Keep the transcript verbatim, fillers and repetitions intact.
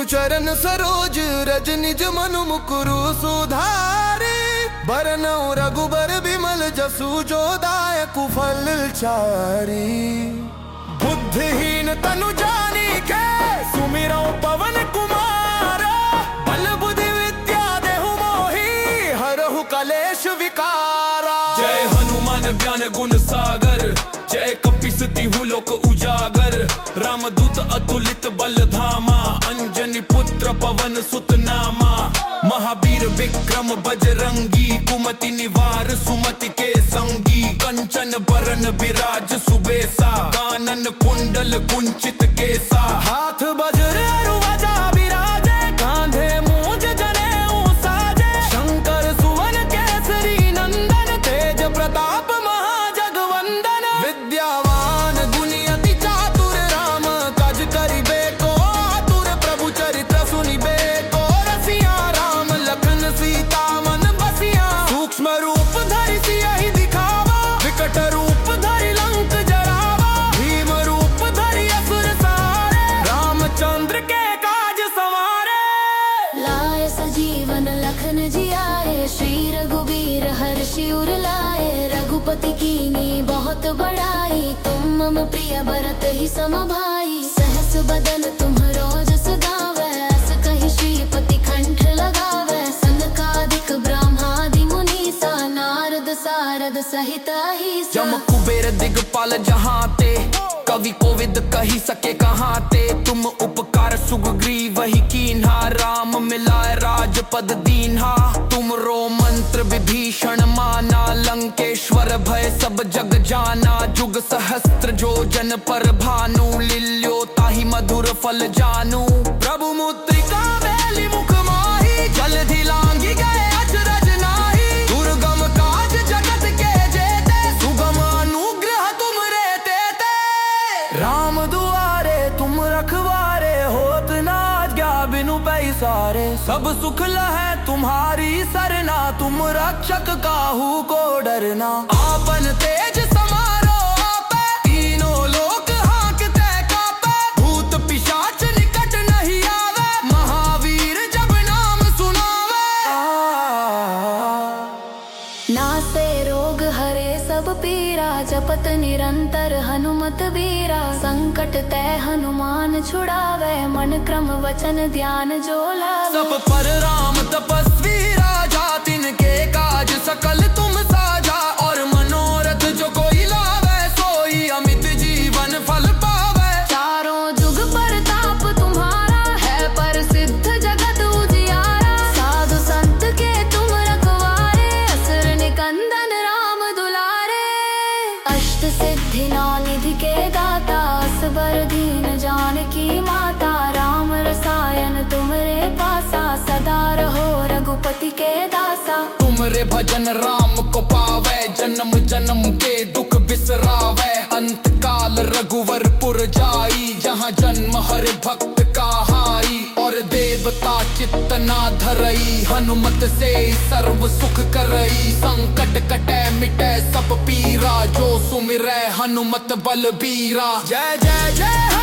चरण सरोज रज निज मनु मुकुरु सुधारी। बरनौ रघुबर बिमल जसु जो दायकु फल चारी। बुद्धिहीन तनु जानी के सुमिरौ पवन कुमार। बल बुद्धि विद्या देहु मोहि हरहु कलेश विकारा। जय हनुमान ज्ञान गुण सागर, जय कपीस तिहु लोक उजागर। रामदूत अतुलित बल धामा, अंजनी पुत्र पवन सुत नामा। महावीर विक्रम बजरंगी, कुमति निवार सुमति के संगी। कंचन बरन बिराज सुबेसा, कानन कुंडल कुंचित केसा। हाथ वज्र ध्वजा बिराजे, कांधे मूंज जनेऊ साजे। शंकर सुवन केसरी नंदन, तेज प्रताप महाजगवंदन। विद्यावान गुणी अति चातुर, राम काज करिबे को आतुर। प्रभु चरित्र सुनिबे को रसिया, राम लखन सीता मन बसिया। सूक्ष्म रूप धरि सियहि दिखावा, विकट रूप धरि लंक जरावा। भीम रूप धरि असुर सहारे, रामचंद्र के काज सवारे। लाए सजीवन लखन जियाए, श्री रघुबीर हर्षि उर लाए। रघुपति कीन्ही बहुत बड़ाई, तुम मम प्रिय भरत ही सम भाई। सहस बदन तुम्हरो जस गावै, अस कहि श्रीपति कंठ लगावै। सनकादिक ब्रह्मादि मुनीसा, नारद सारद सहित अहिसा। जम कुबेर दिगपाल जहाते, कवि कोविद कही सके कहाँ ते। तुम उपकार सुग्रीव ही कीन्हा, राम मिलाए राजपद दीन्हा। तुम रो मंत्र विभीषण माना, लंकेश्वर भय सब जग जाना। जुग सहस्त्र जो जन पर भानु, लिल्यो ताहि मधुर फल जानू। प्रभु मुद्रिका बेली मुख माही, जलधि लांघि गए अचरज नाहि। दुर्गम काज जगत के जेते, सुगम अनुग्रह तुम रे तेते। राम दुआरे तुम रखवारे, होत न आज्ञा बिनु पैसारे। सब सुख लहै तुम्हारी सरना, तुम रक्षक काहू को डरना। आपन तेज समारो आपै, तीनों लोक हांकते कापै। भूत पिशाच निकट नहीं आवे, महावीर जब नाम सुनावे। नासे रोग हरे सब पीरा, जपत निरंतर हनुमत बीरा। संकट ते हनुमान छुड़ावे, मन क्रम वचन ध्यान जो लावे। सब पर राम तपस्वी राजा, तिनके काज सकल तुम साजा। और मनोरथ जो कोई लावे, सोई अमित जीवन फल पावे। चारों जुग परताप तुम्हारा, है प्रसिद्ध जगत उजियारा। साधु संत के तुम रखवारे, असुर निकंदन राम दुलारे। अष्ट सिद्धि नौ निधि के दाता, असबर दीन जानकी माता। राम रसायन तुमरे पासा, सदा रहो रघुपति के दासा। तुमरे भजन राम को पावे, जन्म जन्म के दुख बिसरावे। अंत काल रघुवरपुर जाई, जहाँ जन्म हर भक्त का हाई। और देवता चित्त ना धरई, हनुमत से सर्व सुख करई। संकट कटे मिटे सब पीरा, जो सुमिरै हनुमत बलबीरा। जय जय जय